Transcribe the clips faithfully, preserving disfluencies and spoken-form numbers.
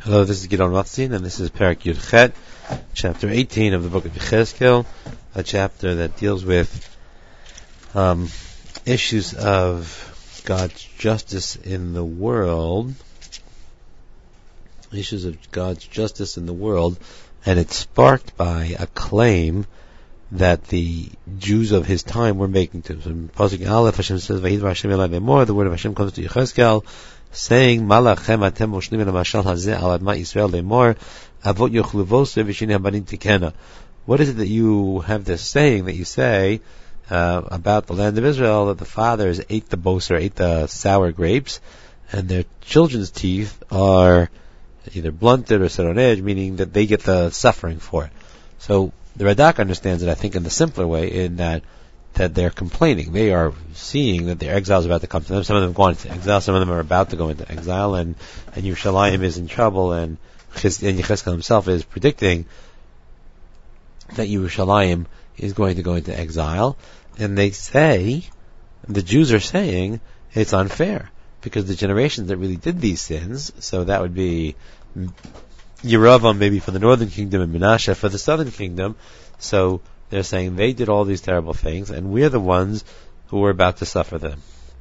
Hello, this is Gidon Rothstein, and this is Perek Yud Chet, chapter eighteen of the book of Yechezkel, a chapter that deals with um, issues of God's justice in the world, issues of God's justice in the world, and it's sparked by a claim that the Jews of his time were making to him. So in Pasuk Aleph, Hashem says, "Vayidvar Hashem elai lemor." The word of Hashem comes to Yechezkel, saying, "Malachem atem moshlim el mashal hazeh al adma Yisrael lemor, avot yochlu voseh v'shinei habanim tikena." What is it that you have this saying that you say uh, about the land of Israel, that the fathers ate the boser, ate the sour grapes, and their children's teeth are either blunted or set on edge, meaning that they get the suffering for it. So the Radak understands it, I think, in the simpler way, in that that they're complaining. They are seeing that their exile is about to come to them. Some of them have gone into exile, some of them are about to go into exile, and, and Yerushalayim is in trouble, and, Ches- and Yechezkel himself is predicting that Yerushalayim is going to go into exile. And they say, the Jews are saying, it's unfair, because the generations that really did these sins, so that would be Yeravam maybe for the northern kingdom and Menashe for the southern kingdom, so they're saying they did all these terrible things, and we're the ones who were about to suffer them.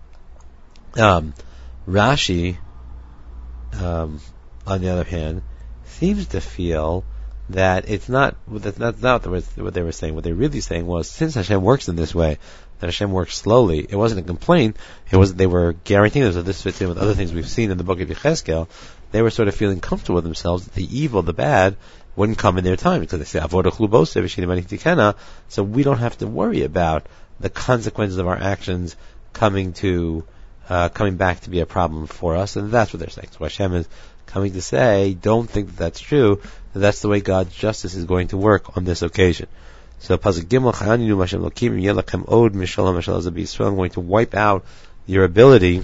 Um, Rashi, um, on the other hand, seems to feel that it's not that's not, not what they were saying. What they're really saying was, since Hashem works in this way, that Hashem works slowly, it wasn't a complaint. It was they were guaranteeing this. So this fits in with other things we've seen in the book of Yechezkel. They were sort of feeling comfortable with themselves that the evil, the bad, wouldn't come in their time, because they say avodah chluboseh v'shinei habanim tikena. So we don't have to worry about the consequences of our actions coming to uh, coming back to be a problem for us, and that's what they're saying. So Hashem is coming to say, don't think that that's true. That that's the way God's justice is going to work on this occasion. So Pasuk Gimel, Chananinu Hashem Lokim Yelachem Od Mishalom Mashal Zabi Yisrael. I'm going to wipe out your ability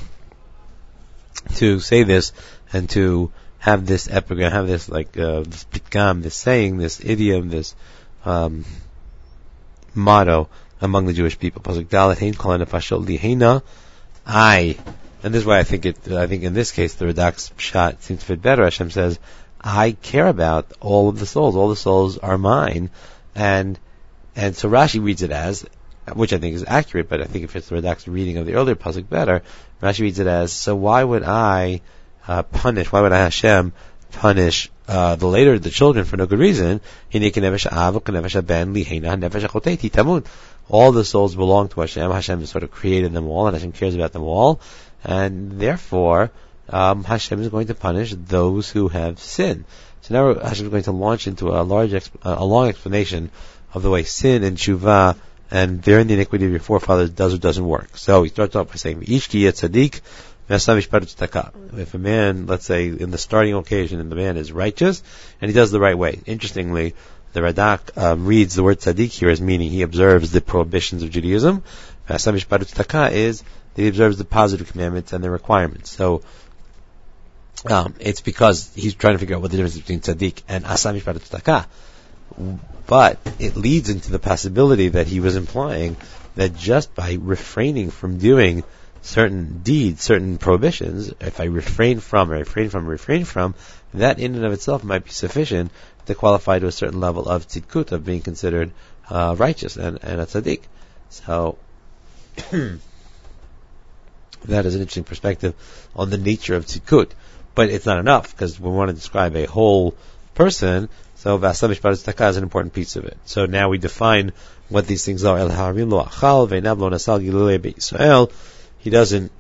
to say this and to have this epigram, have this like uh, this pitgam, this saying, this idiom, this um, motto among the Jewish people. Pasuk Dalet Hein Kol Nefashot Liheina. I, and this is why I think it. I think in this case the Radak's shot seems to fit better. Hashem says, I care about all of the souls. All the souls are mine, and and so Rashi reads it as, which I think is accurate, but I think it fits the Radak's reading of the earlier pasuk better. Rashi reads it as, so why would I uh, punish? Why would I, Hashem, punish uh, the later the children for no good reason? All the souls belong to Hashem. Hashem has sort of created them all, and Hashem cares about them all, and therefore um, Hashem is going to punish those who have sinned. So now Hashem is going to launch into a large, exp- a long explanation of the way sin and tshuva and bearing the iniquity of your forefathers does or doesn't work. So he starts off by saying, tzaddik, if a man, let's say, in the starting occasion, and the man is righteous, and he does the right way. Interestingly, the Radak um, reads the word tzaddik here as meaning he observes the prohibitions of Judaism. Is that he observes the positive commandments and the requirements. So um, it's because he's trying to figure out what the difference is between tzaddik and asam mishpat tzedakah. But it leads into the possibility that he was implying that just by refraining from doing certain deeds, certain prohibitions, if I refrain from, or refrain from, refrain from, that in and of itself might be sufficient to qualify to a certain level of tzidkut, of being considered uh, righteous and, and a tzaddik. So that is an interesting perspective on the nature of tzidkut. But it's not enough, because we want to describe a whole person. So V'asam mishpat tzedakah is an important piece of it. So now we define what these things are. El harim lo achal ve'enav lo nasal gilulei be'Yisrael. He doesn't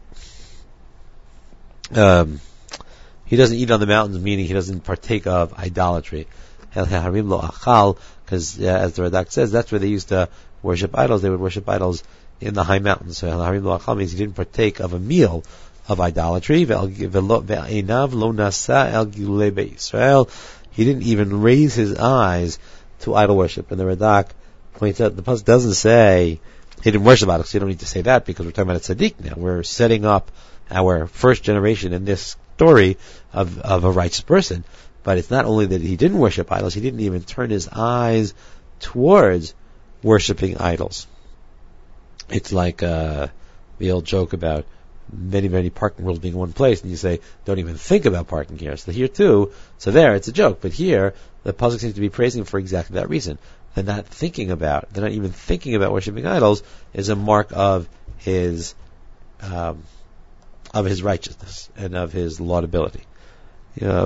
um, he doesn't eat on the mountains, meaning he doesn't partake of idolatry. El harim lo achal, because uh, as the Radak says, that's where they used to worship idols. They would worship idols in the high mountains. So el harim lo achal means he didn't partake of a meal of idolatry. Ve'enav lo nasa el gilulei be'Yisrael. He didn't even raise his eyes to idol worship. And the Radak points out, the pasuk doesn't say he didn't worship idols. So you don't need to say that, because we're talking about a tzaddik now. We're setting up our first generation in this story of, of a righteous person. But it's not only that he didn't worship idols, he didn't even turn his eyes towards worshiping idols. It's like uh, the old joke about many, many parking rules being in one place, and you say, don't even think about parking here. So here too, so there, it's a joke. But here, the pasuk seems to be praising him for exactly that reason. They're not thinking about, they're not even thinking about worshiping idols is a mark of his, um, of his righteousness and of his laudability. You know,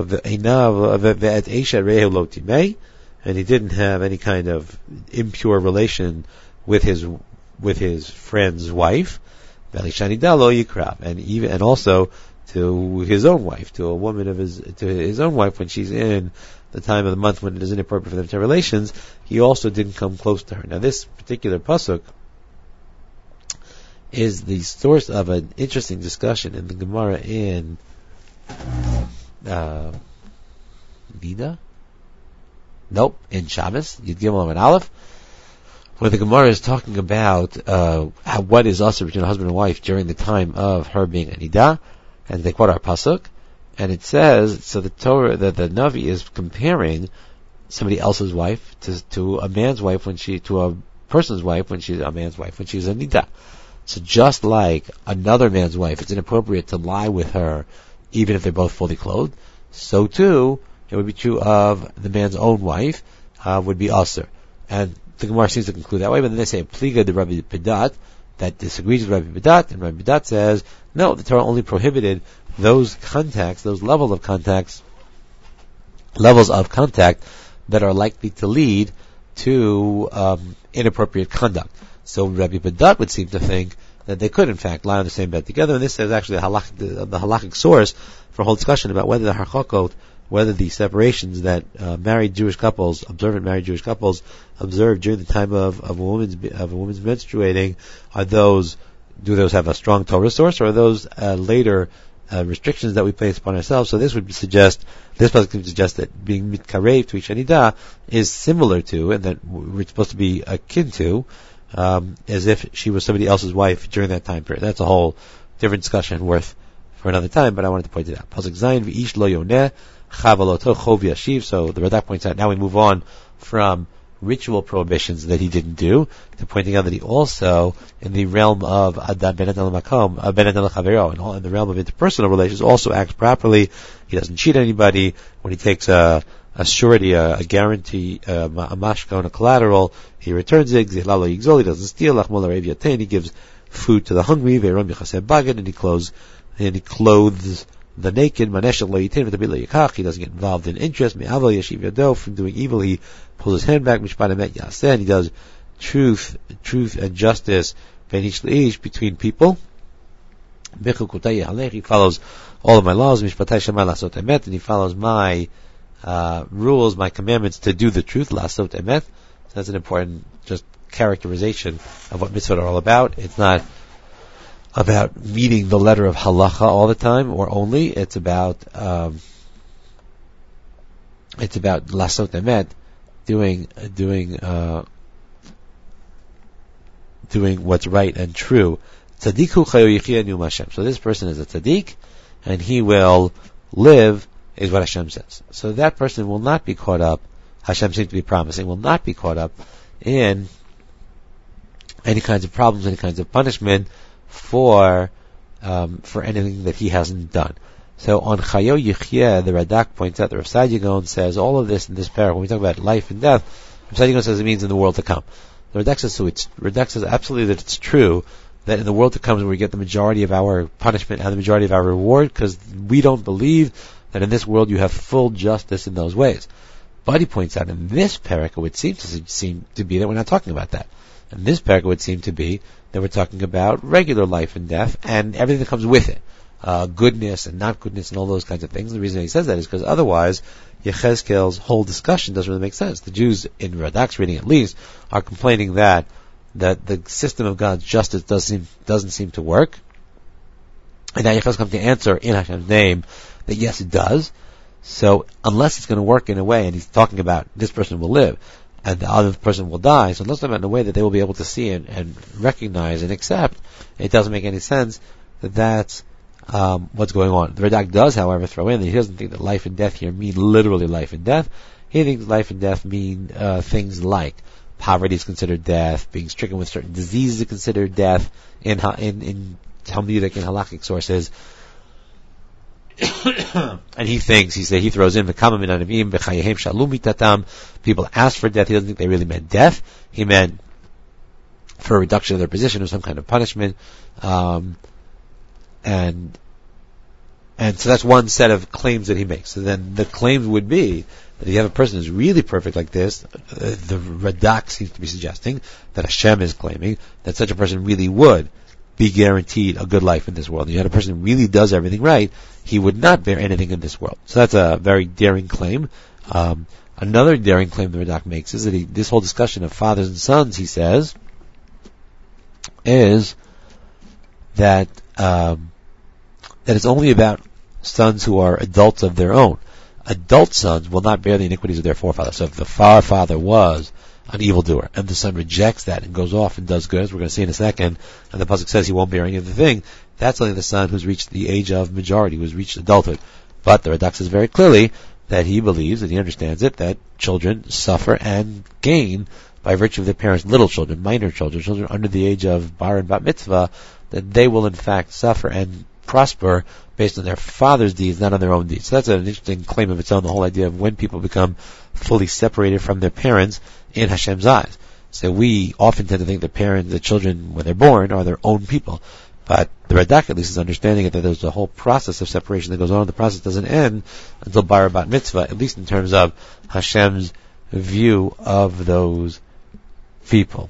and he didn't have any kind of impure relation with his with his friend's wife, and even and also to his own wife, to a woman of his to his own wife when she's in the time of the month when it is inappropriate for them to have relations, he also didn't come close to her. Now, this particular pasuk is the source of an interesting discussion in the Gemara in uh, Nida. Nope, in Shabbos, Yud Gimel and Aleph, where the Gemara is talking about uh, how, what is also between a husband and wife during the time of her being a Nidah, and they quote our pasuk, and it says, so the Torah, the, the Navi is comparing somebody else's wife to, to a man's wife when she, to a person's wife when she's a man's wife when she's a Nidah. So just like another man's wife, it's inappropriate to lie with her, even if they're both fully clothed, so too, it would be true of the man's own wife, uh, would be Aser. And the Gemara seems to conclude that way, but then they say, Pliga de Rabbi Pedat, that disagrees with Rabbi Pedat, and Rabbi Pedat says, no, the Torah only prohibited those contacts, those levels of contacts, levels of contact that are likely to lead to um, inappropriate conduct. So Rabbi Pedat would seem to think that they could, in fact, lie on the same bed together, and this is actually the, halach, the, the halachic source for a whole discussion about whether the harchakot, whether the separations that uh, married Jewish couples, observant married Jewish couples, observe during the time of, of a woman's of a woman's menstruating, are those do those have a strong Torah source, or are those uh, later uh, restrictions that we place upon ourselves? So this would suggest, this would suggest that being mitkarev to each anidah is similar to, and that we're supposed to be akin to, um, as if she was somebody else's wife during that time period. That's a whole different discussion worth for another time, but I wanted to point it out. Pasuk Zayin v'ish lo yoneh chavaloto chov yashiv. So the Radak points out, now we move on from ritual prohibitions that he didn't do to pointing out that he also, in the realm of adam ben adam makom, ben adam chavero, in the realm of interpersonal relations, also acts properly. He doesn't cheat anybody. When he takes a, a surety, a, a guarantee, a, a mashka on a collateral, he returns it. He doesn't steal. He gives food to the hungry. And he clothes, and he clothes the naked. He doesn't get involved in interest. From doing evil, he pulls his hand back. And he does truth, truth and justice between people. He follows all of my laws, and he follows my uh, rules, my commandments to do the truth. Lasot emet. So that's an important just characterization of what mitzvot are all about. It's not about meeting the letter of halacha all the time or only. It's about um, it's about lasot emet, doing doing uh, doing what's right and true. Tzaddiku chayu yichya nu Hashem. So this person is a tzaddik, and he will live, is what Hashem says. So that person will not be caught up, Hashem seems to be promising, will not be caught up in any kinds of problems, any kinds of punishment for um, for anything that he hasn't done. So on chayu yichya, the Radak points out, the Rav Saadia Gaon says all of this in this paragraph, when we talk about life and death, Rav Saadia Gaon says it means in the world to come. The Radak says, so it's, Radak says absolutely that it's true that in the world to come is where we get the majority of our punishment and the majority of our reward, because we don't believe that in this world you have full justice in those ways. But he points out in this parak it would seem to seem to be that we're not talking about that. In this parak it would seem to be that we're talking about regular life and death and everything that comes with it. Uh, goodness and not goodness and all those kinds of things. The reason he says that is because otherwise Yechezkel's whole discussion doesn't really make sense. The Jews, in Radak's reading at least, are complaining that that the system of God's justice doesn't seem, doesn't seem to work. And now Yechezkel comes to answer in Hashem's name that yes, it does. So unless it's going to work in a way, and he's talking about this person will live and the other person will die, so unless it's in a way that they will be able to see and, and recognize and accept, it doesn't make any sense that that's um, what's going on. The Radak does, however, throw in that he doesn't think that life and death here mean literally life and death. He thinks life and death mean uh, things like poverty is considered death, being stricken with certain diseases is considered death in in, in Talmudic and halakhic sources. And he thinks, he said, he throws in, people ask for death. He doesn't think they really meant death. He meant for a reduction of their position or some kind of punishment. Um, and, and so that's one set of claims that he makes. So then the claims would be that if you have a person who's really perfect like this, uh, the Radak seems to be suggesting that Hashem is claiming that such a person really would be guaranteed a good life in this world. If you had a person who really does everything right, he would not bear anything in this world. So that's a very daring claim. Um, another daring claim the Radak makes is that he, this whole discussion of fathers and sons, he says, is that um, that it's only about sons who are adults of their own. Adult sons will not bear the iniquities of their forefathers. So if the far father was an evildoer, and the son rejects that and goes off and does good, as we're going to see in a second, and the pasuk says he won't bear any of the thing, that's only the son who's reached the age of majority, who's reached adulthood. But the Radak says very clearly that he believes, and he understands it, that children suffer and gain by virtue of their parents, little children, minor children, children under the age of bar and bat mitzvah, that they will in fact suffer and prosper based on their father's deeds, not on their own deeds. So that's an interesting claim of its own, the whole idea of when people become fully separated from their parents in Hashem's eyes. So we often tend to think the parents, the children, when they're born, are their own people. But the Radak at least is understanding it that there's a whole process of separation that goes on. The process doesn't end until bar bat mitzvah, at least in terms of Hashem's view of those people.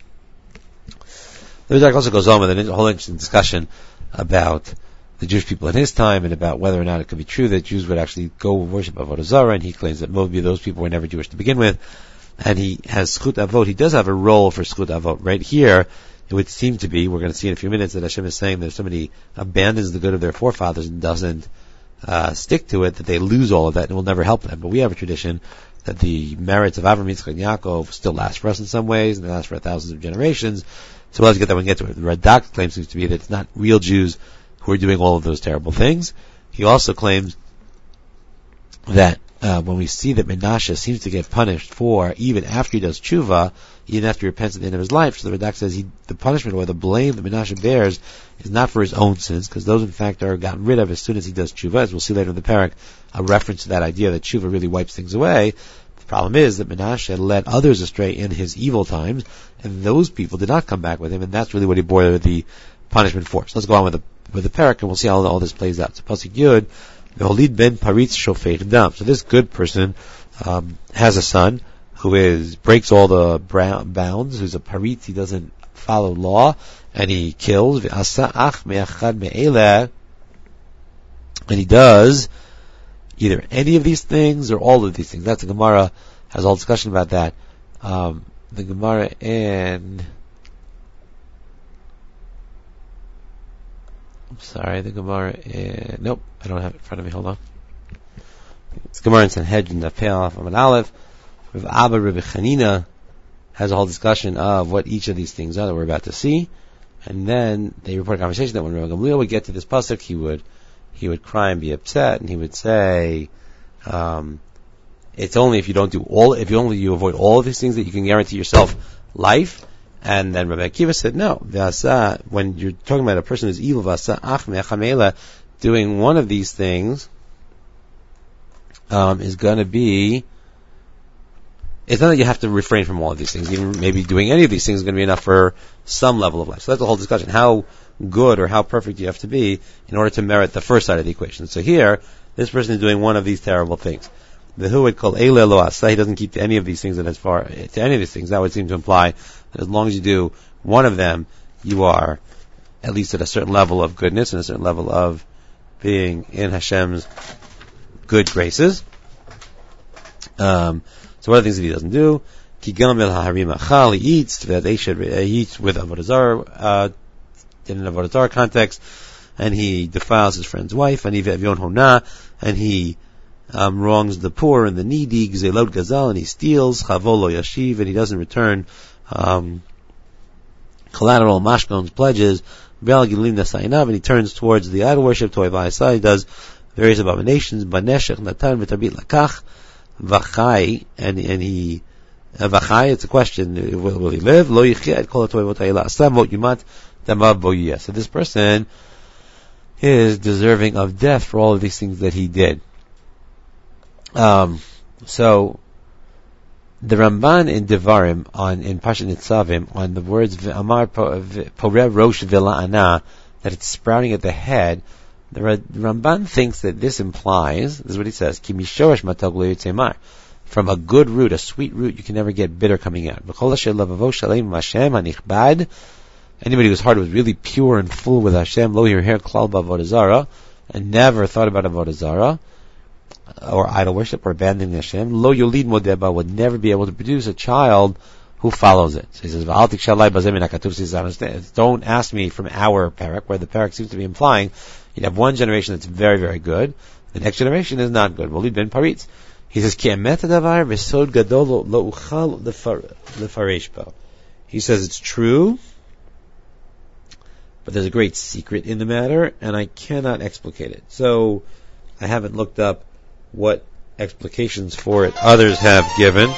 The Radak also goes on with a whole interesting discussion about the Jewish people in his time and about whether or not it could be true that Jews would actually go worship Avodah Zarah, and he claims that maybe those people were never Jewish to begin with. And he has Zchut Avot. He does have a role for Zchut Avot. Right here, it would seem to be, we're going to see in a few minutes, that Hashem is saying that if somebody abandons the good of their forefathers and doesn't uh, stick to it, that they lose all of that and it will never help them. But we have a tradition that the merits of Avraham, Yitzchak, and Yaakov still last for us in some ways, and they last for thousands of generations. So we'll have to get that when we get to it. The Radak claim seems to be that it's not real Jews who are doing all of those terrible things. He also claims that uh, when we see that Menashe seems to get punished for, even after he does tshuva, even after he repents at the end of his life, so the Radak says he, the punishment or the blame that Menashe bears is not for his own sins, because those in fact are gotten rid of as soon as he does tshuva, as we'll see later in the parak, a reference to that idea that tshuva really wipes things away. The problem is that Menashe led others astray in his evil times, and those people did not come back with him, and that's really what he bore the punishment for. So let's go on with the with the parak, and we'll see how all this plays out. So pasuk Yud, Meholid ben Paritz Shofet Dam. So this good person um, has a son who is breaks all the bounds, who's a Paritz, he doesn't follow law, and he kills. And he does either any of these things or all of these things. That's the Gemara has all discussion about that. Um, the Gemara in I'm sorry, the Gemara in, nope, I don't have it in front of me, hold on. It's Gemara in Sanhedrin, the Pe'al from an Aleph. Rav Abba, Rav Chanina has a whole discussion of what each of these things are that we're about to see. And then they report a conversation that when Rav Gamliel would get to this pasuk, he would, he would cry and be upset, and he would say, um, it's only if you don't do all, if you only you avoid all of these things that you can guarantee yourself life. And then Rabbi Akiva said, no, v'asa, when you're talking about a person who's evil, v'asa ach me'achamela, doing one of these things, um, is going to be, it's not that you have to refrain from all of these things. Even maybe doing any of these things is going to be enough for some level of life. So that's the whole discussion. How good or how perfect you have to be in order to merit the first side of the equation. So here, this person is doing one of these terrible things. The who would call Eile lo asa, he doesn't keep to any of these things, and as far to any of these things, that would seem to imply that as long as you do one of them, you are at least at a certain level of goodness and a certain level of being in Hashem's good graces. Um, so what are the things that he doesn't do? Ki gamel haharim achal, he eats, that they should, he eats with Avodah Zarah, uh, in an Avodah Zarah context, and he defiles his friend's wife, and he ve'avion hona, and he Um, wrongs the poor and the needy, gzelot gazal, and he steals, chavolo yashiv, and he doesn't return um, collateral, mashkon's pledges, bel gilim nasainav, and he turns towards the idol worship, toivayasai, he does various abominations, baneshech, natan, v'tabit lakach, vachai, and and he, uh, vachai, it's a question, will, will he live? Lo yichya, et kol ha'toivot ha'ila asam, vot yumat, damav bo yiyeh. So this person is deserving of death for all of these things that he did. Um, so the Ramban in Devarim on in Pashat Nitzavim on the words Amar Poreh Rosh V'La'ana, that it's sprouting at the head. The Ramban thinks that this implies, this is what he says, Ki mishoresh matog lo yitzei mar. From a good root, a sweet root, you can never get bitter coming out. Anybody whose heart was really pure and full with Hashem, lo yirher klal b'avodah zara, and never thought about avodah zara, or idol worship, or abandoning Hashem, lo yolid modeba, would never be able to produce a child who follows it. So he says, don't ask me from our parak, where the parak seems to be implying you have one generation that's very, very good, the next generation is not good. Walid ben Paritz. He says, he says it's true, but there's a great secret in the matter, and I cannot explicate it. So, I haven't looked up what explications for it others have given.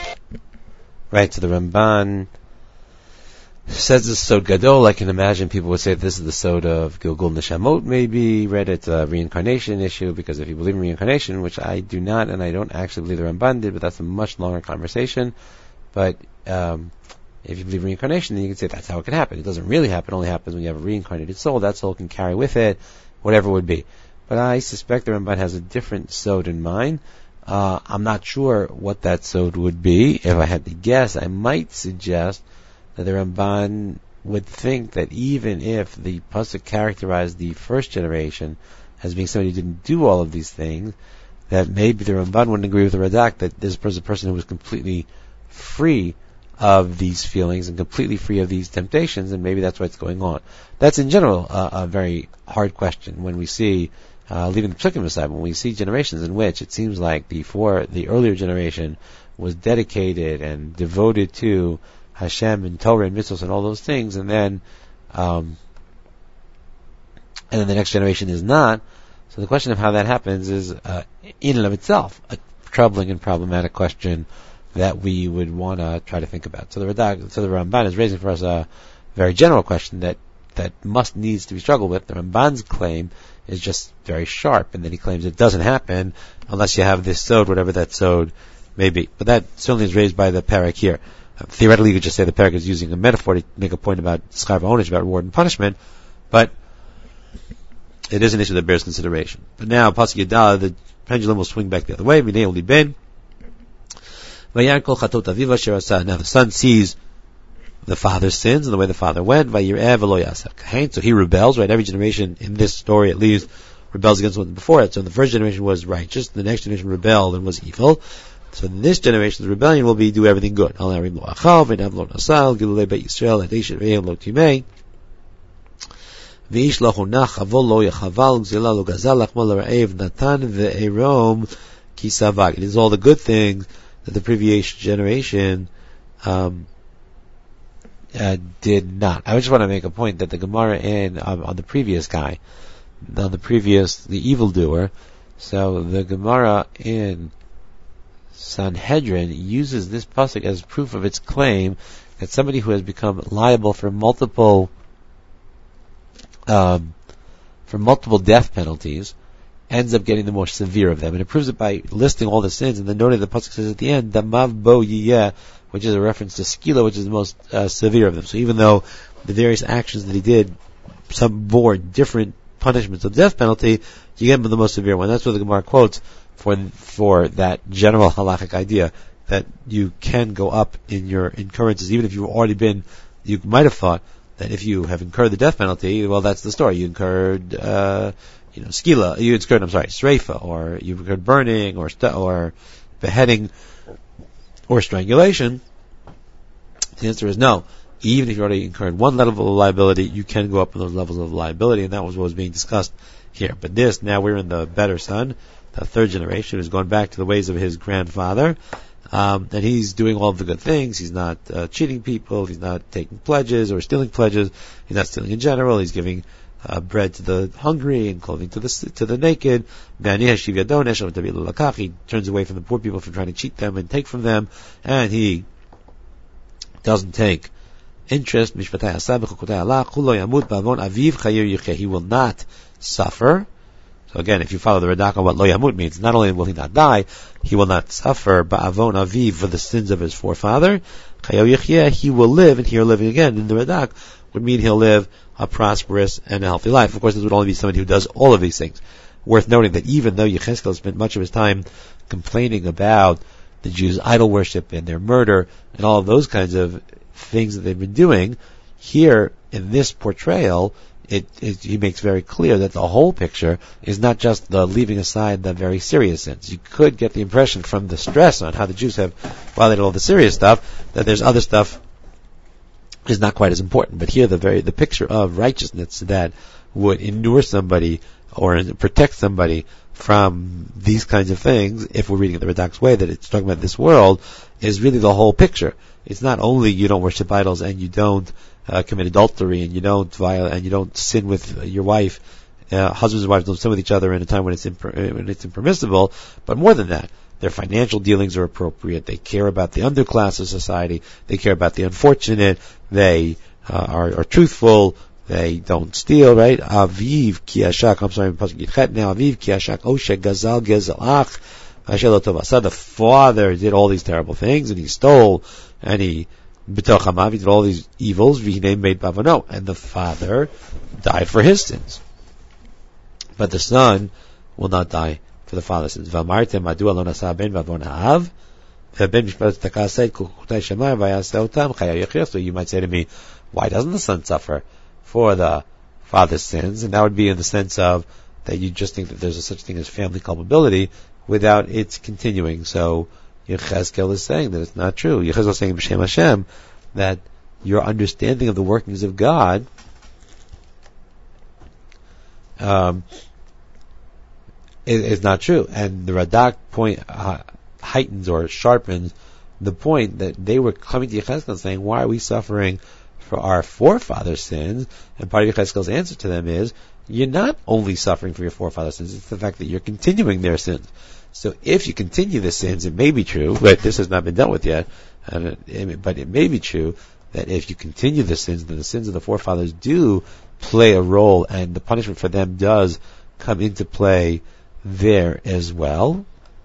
Right, so the Ramban says the Sod Gadol. I can imagine people would say this is the Sod of Gilgul Neshamot, maybe. Read it's a reincarnation issue, because if you believe in reincarnation, which I do not, and I don't actually believe the Ramban did, but that's a much longer conversation. But um, if you believe in reincarnation, then you can say that's how it can happen. It doesn't really happen. It only happens when you have a reincarnated soul. That soul can carry with it whatever it would be. But I suspect the Ramban has a different Sod in mind. Uh, I'm not sure what that Sod would be. If I had to guess, I might suggest that the Ramban would think that even if the pasuk characterized the first generation as being somebody who didn't do all of these things, that maybe the Ramban wouldn't agree with the Radak that this was a person who was completely free of these feelings and completely free of these temptations, and maybe that's what's going on. That's in general uh, a very hard question when we see, uh, leaving the psukim aside, when we see generations in which it seems like the for the earlier generation was dedicated and devoted to Hashem and Torah and mitzvos and all those things, and then um, and then the next generation is not. So the question of how that happens is uh, in and of itself a troubling and problematic question that we would want to try to think about. So the Radak, so the Ramban is raising for us a very general question that that must needs to be struggled with. The Ramban's claim is just very sharp, and then he claims it doesn't happen unless you have this sod, whatever that sod may be. But that certainly is raised by the parak here. Uh, theoretically, you could just say the parak is using a metaphor to make a point about schar v'onish, about reward and punishment, but it is an issue that bears consideration. But now, pasuk Yadal, the pendulum will swing back the other way. Minei Oli Ben. Now the son sees the father's sins and the way the father went. So he rebels, right? Every generation in this story at least rebels against what before it. So the first generation was righteous, the next generation rebelled and was evil. So in this generation's rebellion will be do everything good. It is all the good things that the previous generation um, uh, did not. I just want to make a point that the Gemara in um, on the previous guy, on the previous the evildoer. So the Gemara in Sanhedrin uses this pasuk as proof of its claim that somebody who has become liable for multiple um, for multiple death penalties ends up getting the more severe of them. And it proves it by listing all the sins, and then noting the pasuk says at the end, Damav bo yiyeh, which is a reference to Skila, which is the most uh, severe of them. So even though the various actions that he did, some bore different punishments of death penalty, you get the most severe one. That's what the Gemara quotes for for that general halachic idea, that you can go up in your incurrences, even if you've already been, you might have thought that if you have incurred the death penalty, well, that's the story. You incurred, uh, you know, skila, you incurred, I'm sorry, sreifa, or you incurred burning, or st- or beheading, or strangulation. The answer is no. Even if you already incurred one level of liability, you can go up in those levels of liability, and that was what was being discussed here. But this, now we're in the better son, the third generation, who's gone back to the ways of his grandfather, um, and he's doing all of the good things. He's not uh, cheating people, he's not taking pledges or stealing pledges, he's not stealing in general, he's giving uh, bread to the hungry and clothing to the to the naked. He turns away from the poor people from trying to cheat them and take from them, and he doesn't take interest. He will not suffer. So again, if you follow the Radak on what lo yamut means, not only will he not die, he will not suffer ba'avon aviv for the sins of his forefather. He will live, and here living again in the Radak would mean he'll live a prosperous and a healthy life. Of course, this would only be somebody who does all of these things. Worth noting that even though Yechezkel spent much of his time complaining about the Jews' idol worship and their murder and all of those kinds of things that they've been doing, here in this portrayal, It, it, he makes very clear that the whole picture is not just the leaving aside the very serious sins. You could get the impression from the stress on how the Jews have violated all the serious stuff that there's other stuff is not quite as important. But here the very the picture of righteousness that would inure somebody or protect somebody from these kinds of things, if we're reading it the Radak's way, that it's talking about this world, is really the whole picture. It's not only you don't worship idols and you don't uh, commit adultery and you don't violate and you don't sin with your wife. Uh, husbands and wives don't sin with each other in a time when it's imper- when it's impermissible. But more than that, their financial dealings are appropriate. They care about the underclass of society. They care about the unfortunate. They uh, are, are truthful. They don't steal, right? Aviv kiashak. I'm sorry, now Aviv kiashak oshe gazal gezelach. The father did all these terrible things, and he stole, and he b'toch hamav, he did all these evils. V'hinei made bavono, and the father died for his sins, but the son will not die for the father's sins. V'amartem madua lo nasa ben vavon ha'av, v'ben mishpat takasei kukutai shemai v'yaseh otam chayav yechir. So you might say to me, why doesn't the son suffer for the father's sins? And that would be in the sense of that you just think that there's a such thing as family culpability without its continuing. So Yechezkel is saying that it's not true. Yechezkel is saying b'Shem Hashem that your understanding of the workings of God um, is, is not true. And the Radak point uh, heightens or sharpens the point that they were coming to Yechezkel saying, why are we suffering for our forefathers' sins? And part of Yechezkel's answer to them is, you're not only suffering for your forefathers' sins, it's the fact that you're continuing their sins. So if you continue the sins, it may be true, but this has not been dealt with yet, and it, it, but it may be true that if you continue the sins, then the sins of the forefathers do play a role, and the punishment for them does come into play there as well.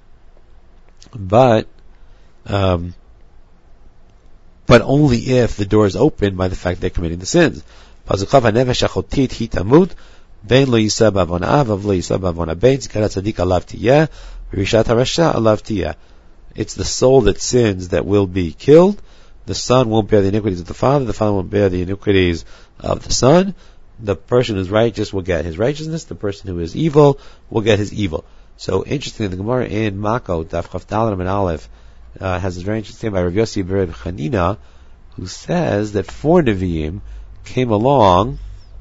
But, um, but only if the door is opened by the fact they're committing the sins. Ben lo yisa b'avon av, av lo yisa b'avon abein, zikarat tzadik alav tiyeh, v'rishat harasha alav tiyeh. It's the soul that sins that will be killed. The son won't bear the iniquities of the father. The father won't bear the iniquities of the son. The person who's righteous will get his righteousness. The person who is evil will get his evil. So interestingly, the Gemara in Mako, Daf Chaf Dalet and Aleph, uh, has this very interesting by Rav Yossi Ber Chanina, who says that four Nevi'im came along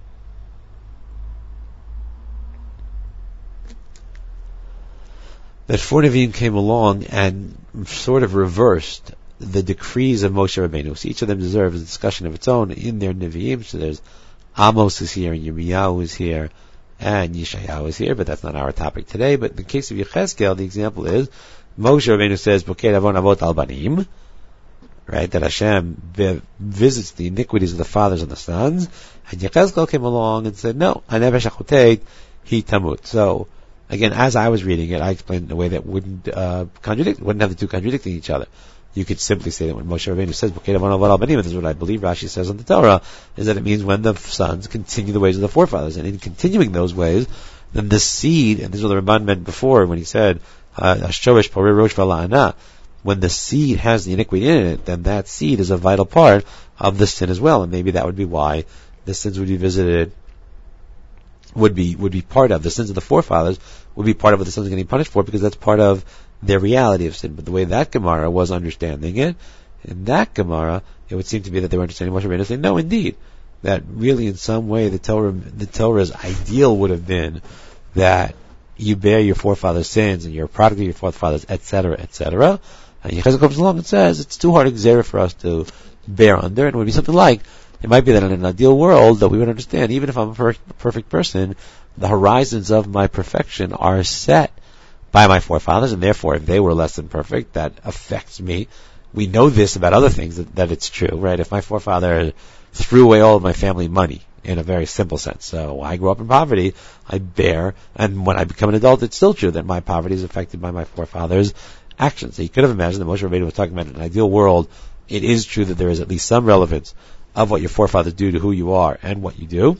that four Nevi'im came along and sort of reversed the decrees of Moshe Rabbeinu. So each of them deserves a discussion of its own in their Nevi'im. So there's Amos is here, and Yirmiyahu is here, and Yeshayahu is here, but that's not our topic today. But in the case of Yechezkel, the example is Moshe Rabbeinu says, Bokei avon avot al banim, right, that Hashem v- visits the iniquities of the fathers and the sons, and Yechezkel came along and said, no, Hanev Shachotei, he tamut. So, again, as I was reading it, I explained in a way that wouldn't uh, contradict, wouldn't have the two contradicting each other. You could simply say that when Moshe Rabbeinu says, Bokei avon avot al banim, this is what I believe Rashi says on the Torah, is that it means when the sons continue the ways of the forefathers. And in continuing those ways, then the seed, and this is what the Ramban meant before when he said, Hashoresh Porei Rosh V'La'ana, when the seed has the iniquity in it, then that seed is a vital part of the sin as well. And maybe that would be why the sins would be visited, would be, would be part of, the sins of the forefathers would be part of what the sons are getting punished for, because that's part of their reality of sin. But the way that Gemara was understanding it, in that Gemara, it would seem to be that they were understanding Moshe Rabbeinu saying, no, indeed, that really in some way the Torah, the Torah's ideal would have been that you bear your forefathers' sins and you're a product of your forefathers, et cetera, et cetera. And Yechezkel comes along and says it's too hard a gzera for us to bear under, and it would be something like, it might be that in an ideal world that we would understand, even if I'm a per- perfect person, the horizons of my perfection are set by my forefathers, and therefore if they were less than perfect, that affects me we know this about other things, that, that it's true, right? If my forefather threw away all of my family money, in a very simple sense. So I grew up in poverty, I bear, and when I become an adult, it's still true that my poverty is affected by my forefathers' actions. So you could have imagined that Moshe Rabbeinu was talking about in an ideal world. It is true that there is at least some relevance of what your forefathers do to who you are and what you do,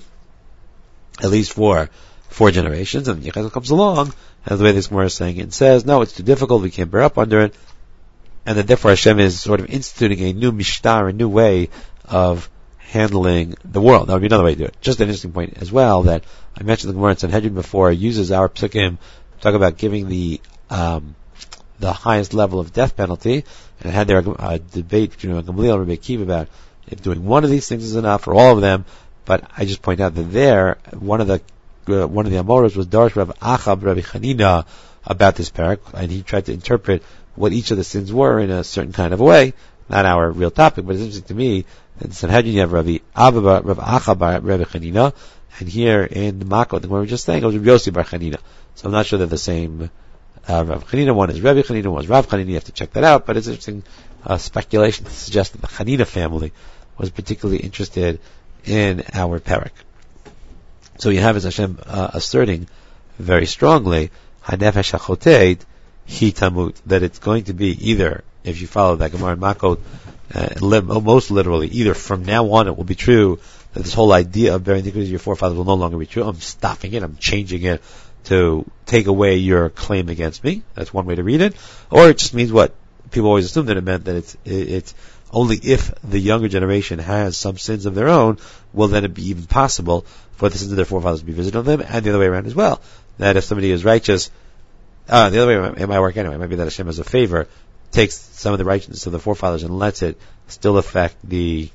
at least for four generations. And Yechezkel comes along, and the way this Gemara is saying it, and says, no, it's too difficult, we can't bear up under it, and that therefore Hashem is sort of instituting a new mishtar, a new way of handling the world. That would be another way to do it. Just an interesting point as well, that I mentioned the Gemara in Sanhedrin before, uses our psukim to talk about giving the um, the highest level of death penalty, and had their uh, debate between Gamliel and Rabbi Akiva about if doing one of these things is enough or all of them. But I just point out that there, one of the uh, one of the Amoros was Darsh Rav Achab Rabbi Chanina about this parak, and he tried to interpret what each of the sins were in a certain kind of a way. Not our real topic, but it's interesting to me. In Sanhedrin you have Rabbi Abba, Rabbi Achab Rabbi Chanina, and here in the Makot, the Gemara we were just saying, it was Rabbi Yossi Bar Chanina. So I'm not sure they're the same. Uh, Rav Chanina, one is Rabbi Chanina, one is Rav Chanina. You have to check that out. But it's interesting uh, speculation to suggest that the Chanina family was particularly interested in our parak. So you have as Hashem uh, asserting very strongly, Hanefesh HaChoteid Hi Tamut, that it's going to be either, if you follow that Gemara in Makot, uh, li- most literally, either from now on it will be true that this whole idea of bearing the iniquities of your forefathers will no longer be true. I'm stopping it, I'm changing it to take away your claim against me. That's one way to read it. Or it just means what people always assume that it meant, that it's it, it's only if the younger generation has some sins of their own will then it be even possible for the sins of their forefathers to be visited on them, and the other way around as well. That if somebody is righteous, uh, the other way around, it might work anyway. It might be that Hashem as a favor takes some of the righteousness of the forefathers and lets it still affect the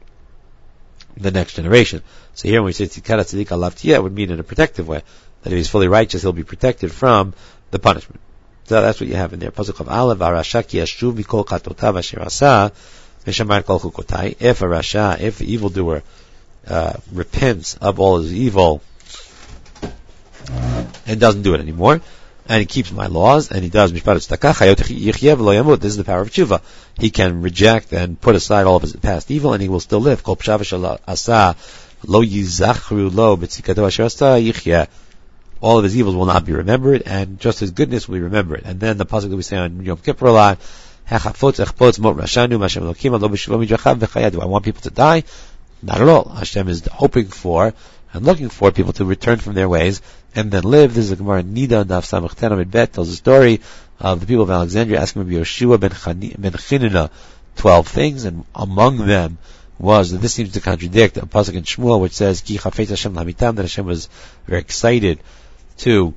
the next generation. So here when we say Tzidkara Tziddik Alav Tiyeh, it would mean in a protective way, that if he's fully righteous, he'll be protected from the punishment. So that's what you have in there. Pasuk of Aleph, Arasha ki yashuv mikol chatotav asher asa v'shamar kol chukotai. If a Rasha, if the evildoer uh, repents of all his evil and doesn't do it anymore, and he keeps my laws, and he does mishpat tzedakah, chayot yichyev lo yamut. This is the power of tshuva. He can reject and put aside all of his past evil, and he will still live. Kol pshav asher asa lo yizachru lo b'tzikato asher asa yichye. All of his evils will not be remembered, and just his goodness will be remembered. And then the pasuk that we say on Yom Kippur a lot, do I want people to die? Not at all. Hashem is hoping for and looking for people to return from their ways and then live. This is a Gemara Nida Daf Samach Ten Amid Bet, tells the story of the people of Alexandria asking Rabbi Yoshua ben Chinina twelve things, and among them was that this seems to contradict a pasuk in Shmuel which says Ki chafetz Hashem lamitam, that Hashem was very excited to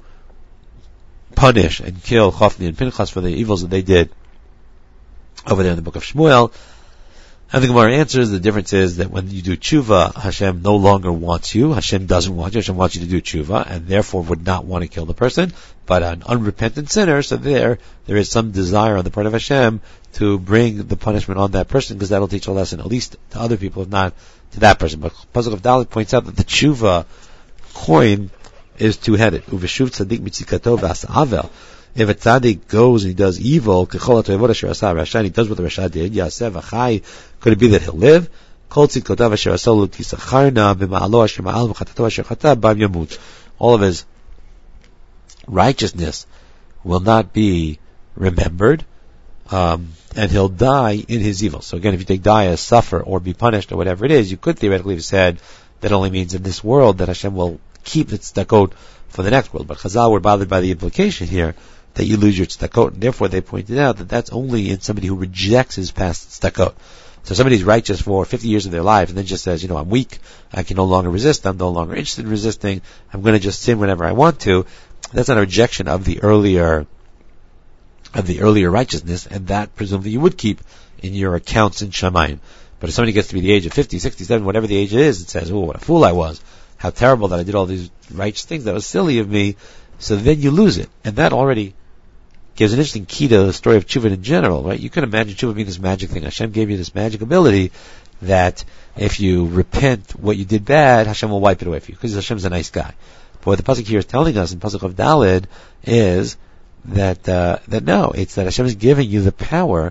punish and kill Chofni and Pinchas for the evils that they did over there in the book of Shmuel. And the Gemara answers, the difference is that when you do tshuva, Hashem no longer wants you. Hashem doesn't want you. Hashem wants you to do tshuva, and therefore would not want to kill the person. But an unrepentant sinner, so there, there is some desire on the part of Hashem to bring the punishment on that person, because that'll teach a lesson, at least to other people, if not to that person. But Pasuk of Dalet points out that the tshuva coin is two-headed. Uveshuv tzaddik mitzikato v'asa'avel. If a tzaddik goes and he does evil, kechol ha'toivot asher asa rasha, and he does what the rasha did, yaseh v'chai, could it be that he'll live? Kol tzidkotav asher asa lo tisacharna b'ma'alo asher ma'al v'chatato asher chata bam yamut. All of his righteousness will not be remembered, um, and he'll die in his evil. So again, if you take die as suffer or be punished or whatever it is, you could theoretically have said that only means in this world that Hashem will keep the tzedakot for the next world. But Chazal were bothered by the implication here that you lose your tzedakot, and therefore they pointed out that that's only in somebody who rejects his past tzedakot. So somebody's righteous for fifty years of their life and then just says, you know, I'm weak, I can no longer resist, I'm no longer interested in resisting, I'm going to just sin whenever I want to. That's not a rejection of the earlier of the earlier righteousness, and that presumably you would keep in your accounts in Shamayim. But if somebody gets to be the age of fifty, sixty-seven, whatever the age is, it says, oh, what a fool I was. How terrible that I did all these righteous things. That was silly of me. So then you lose it. And that already gives an interesting key to the story of tshuva in general, right? You can imagine tshuva being this magic thing. Hashem gave you this magic ability that if you repent what you did bad, Hashem will wipe it away for you, because Hashem's a nice guy. But what the pasuk here is telling us in pasuk of Daled is that uh, that no, it's that Hashem is giving you the power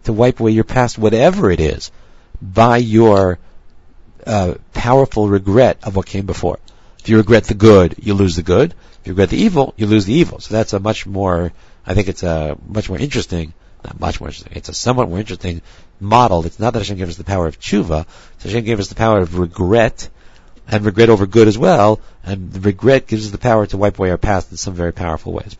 to wipe away your past, whatever it is, by your uh, powerful regret of what came before. If you regret the good, you lose the good. If you regret the evil, you lose the evil. So that's a much more, I think it's a much more interesting, not much more interesting, it's a somewhat more interesting model. It's not that Hashem gave us the power of tshuva, Hashem gave us the power of regret, and regret over good as well, and the regret gives us the power to wipe away our past in some very powerful ways.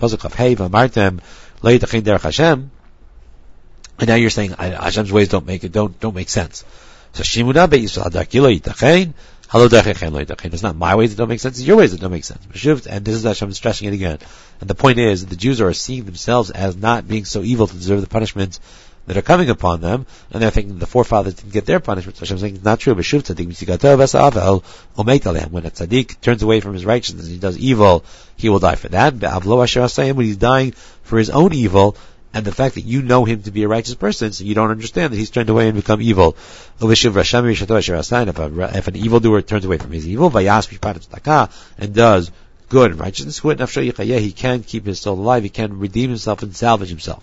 And now you're saying Hashem's ways don't make it, don't don't make sense. So Shimuna be'Yisrael darkilo yitachein, halo darkechen lo yitachein. It's not my ways that don't make sense; it's your ways that don't make sense. And this is Hashem stressing it again. And the point is, that the Jews are seeing themselves as not being so evil to deserve the punishments that are coming upon them, and they're thinking the forefathers didn't get their punishment. So Hashem is saying it's not true. When a tzaddik turns away from his righteousness and he does evil, he will die for that. When he's dying for his own evil, and the fact that you know him to be a righteous person, so you don't understand that he's turned away and become evil. If, a, if an evildoer turns away from his evil, and does good and righteousness, he can keep his soul alive, he can redeem himself and salvage himself.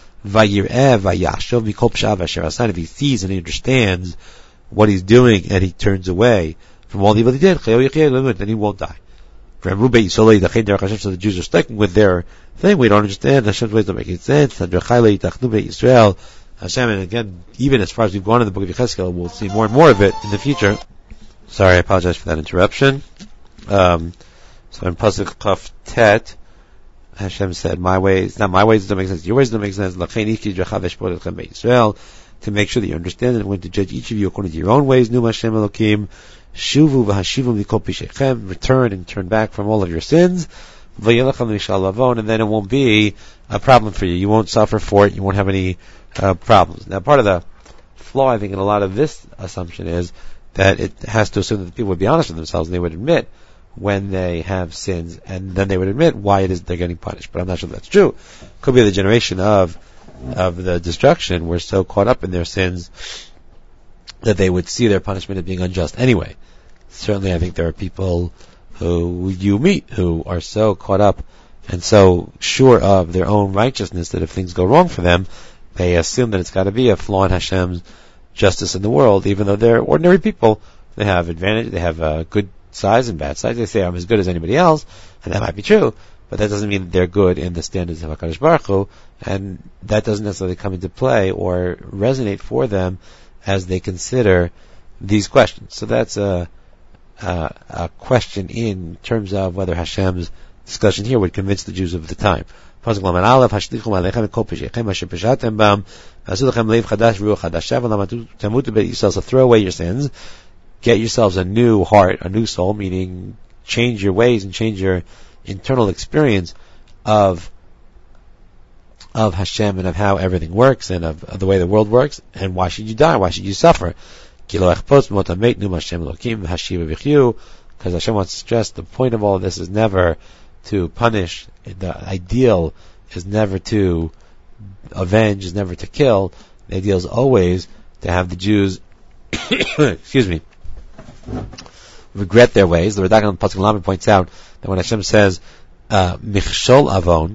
If he sees and he understands what he's doing and he turns away from all the evil he did, then he won't die. So the Jews are sticking with their thing. We don't understand. Hashem's ways don't make any sense. Hashem, and again, even as far as we've gone in the book of Yechezkel, we'll see more and more of it in the future. Sorry, I apologize for that interruption. Um, so in Pasuk Chaf Tet, Hashem said, my ways, not my ways don't make sense, your ways don't make sense, to make sure that you understand and I'm going to judge each of you according to your own ways. Nu Hashem Elokim, Shuvu v'hashivu mikol pishechem, return and turn back from all of your sins, and then it won't be a problem for you. You won't suffer for it, you won't have any uh, problems. Now part of the flaw, I think, in a lot of this assumption is that it has to assume that people would be honest with themselves and they would admit when they have sins, and then they would admit why it is they're getting punished. But I'm not sure that's true. Could be the generation of of the destruction were so caught up in their sins that they would see their punishment as being unjust anyway. Certainly I think there are people who you meet who are so caught up and so sure of their own righteousness that if things go wrong for them, they assume that it's got to be a flaw in Hashem's justice in the world, even though they're ordinary people. They have advantage, they have a good sides and bad sides. They say I'm as good as anybody else, and that might be true, but that doesn't mean that they're good in the standards of HaKadosh Baruch Hu, and that doesn't necessarily come into play or resonate for them as they consider these questions. So that's a, a, a question in terms of whether Hashem's discussion here would convince the Jews of the time. So throw away your sins, get yourselves a new heart, a new soul, meaning change your ways and change your internal experience of of Hashem and of how everything works and of, of the way the world works. And why should you die? Why should you suffer? Because Hashem wants to stress the point of all of this is never to punish. The ideal is never to avenge, is never to kill. The ideal is always to have the Jews excuse me regret their ways. The Radak on Pasuk Lamed points out that when Hashem says uh, Michshol Avon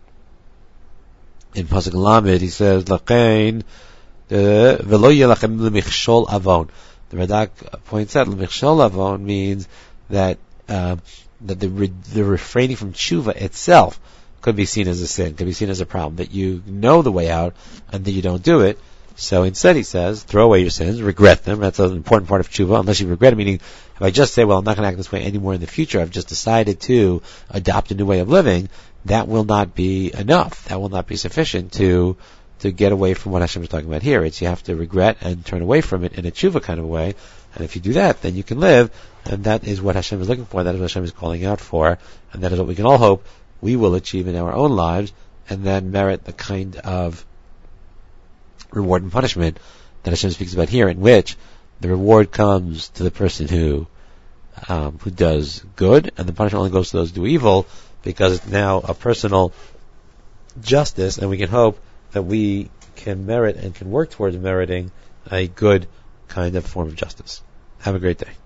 in Pasuk Lamed, he says Lachain Velo Yelachem L'Michshol Avon. The Radak points out L'Michshol Avon means that uh, that the, re- the refraining from tshuva itself could be seen as a sin, could be seen as a problem, that you know the way out and that you don't do it. So instead he says, throw away your sins, regret them. That's an important part of tshuva, unless you regret it, meaning if I just say, well, I'm not going to act this way anymore in the future, I've just decided to adopt a new way of living, that will not be enough. That will not be sufficient to to get away from what Hashem is talking about here. It's you have to regret and turn away from it in a tshuva kind of way, and if you do that, then you can live, and that is what Hashem is looking for, that is what Hashem is calling out for, and that is what we can all hope we will achieve in our own lives, and then merit the kind of reward and punishment that Hashem speaks about here, in which the reward comes to the person who um, who does good, and the punishment only goes to those who do evil, because it's now a personal justice, and we can hope that we can merit and can work towards meriting a good kind of form of justice. Have a great day.